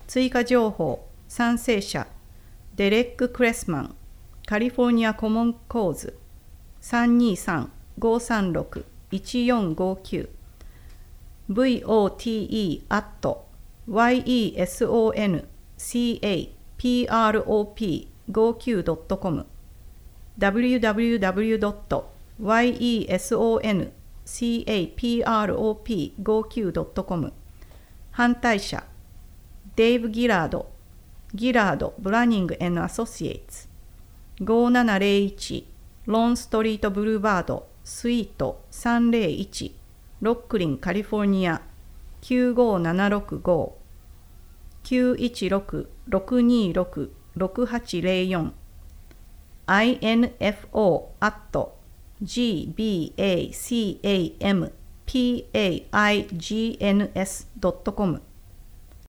追加情報、賛成者、デレック・クレスマン、カリフォルニアコモンコーズ、323-536-1459 vote@yesoncaprop59.com www.yesoncaprop59.com 反対者デイブ・ギラード、ブラニング&アソシエイツ、5701ローンストリートブルーバード、スイート301、ロックリン、カリフォルニア、95765、916-626-6804、info@gbacampigens.com